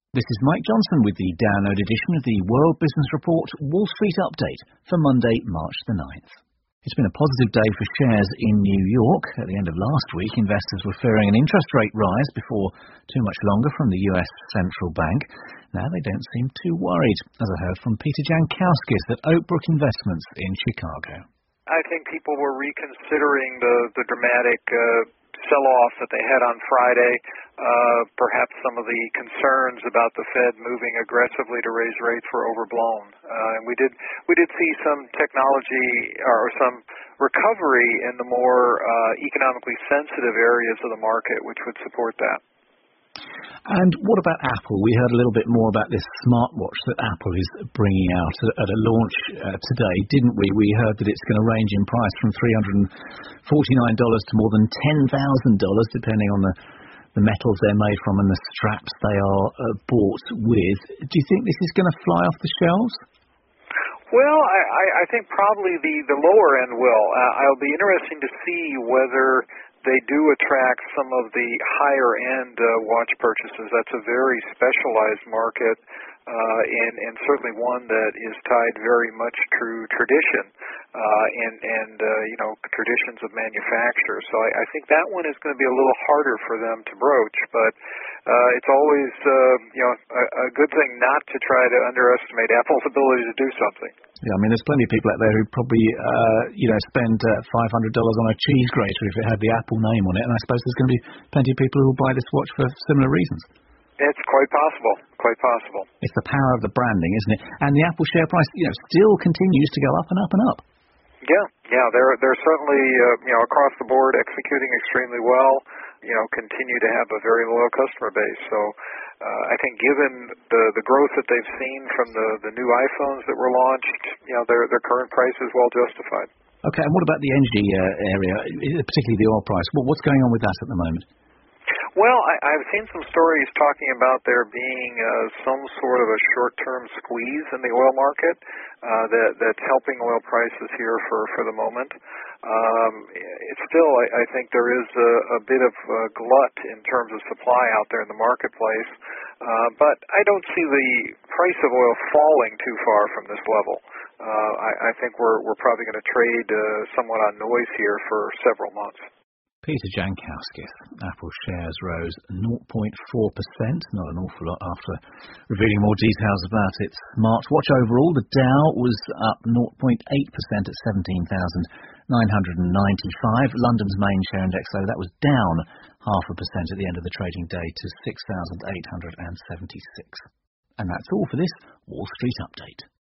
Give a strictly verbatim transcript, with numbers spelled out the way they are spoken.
This is Mike Johnson with the download edition of the World Business Report Wall Street Update for Monday, March the ninth. It's been a positive day for shares in New York. At the end of last week, investors were fearing an interest rate rise before too much longer from the U S Central Bank. Now they don't seem too worried, as I heard from Peter Jankowskis at Oakbrook Investments in Chicago. I think people were reconsidering the, the dramatic uh, sell-off that they had on Friday. Uh, perhaps some of the concerns about the Fed moving aggressively to raise rates were overblown. Uh, and we did we did see some technology or some recovery in the more uh, economically sensitive areas of the market, which would support that. And what about Apple? We heard a little bit more about this smartwatch that Apple is bringing out at a launch uh, today, didn't we? We heard that it's going to range in price from three hundred forty-nine dollars to more than ten thousand dollars, depending on the the metals they're made from and the straps they are uh, bought with. Do you think this is going to fly off the shelves? Well, I, I think probably the, the lower end will. Uh, it'll be interesting to see whether they do attract some of the higher end uh, watch purchases. That's a very specialized market uh, and, and certainly one that is tied very much to tradition uh, and, and uh, you know, traditions of manufacture. So I, I think that one is going to be a little harder for them to broach, but uh, it's always uh, you know a, a good thing not to try to underestimate Apple's ability to do something. Yeah, I mean, there's plenty of people out there who probably, uh, you know, spend uh, five hundred dollars on a cheese grater if it had the Apple name on it, and I suppose there's going to be plenty of people who will buy this watch for similar reasons. It's quite possible, quite possible. It's the power of the branding, isn't it? And the Apple share price, you know, still continues to go up and up and up. Yeah, yeah, they're they're certainly, uh, you know, across the board executing extremely well. You know, continue to have a very loyal customer base. So uh, I think given the the growth that they've seen from the, the new iPhones that were launched, you know, their their current price is well justified. Okay, and what about the energy uh, area, particularly the oil price? What, what's going on with that at the moment? Well, I, I've seen some stories talking about there being uh, some sort of a short-term squeeze in the oil market uh, that, that's helping oil prices here for, for the moment. Um, it's still, I, I think there is a, a bit of a glut in terms of supply out there in the marketplace, uh, but I don't see the price of oil falling too far from this level. Uh, I, I think we're, we're probably going to trade uh, somewhat on noise here for several months. Peter Jankowskis. Apple shares rose zero point four percent, not an awful lot after revealing more details about its smartwatch. Overall, the Dow was up zero point eight percent at seventeen thousand nine hundred ninety-five. London's main share index, though, that was down half a percent at the end of the trading day to six thousand eight hundred seventy-six. And that's all for this Wall Street Update.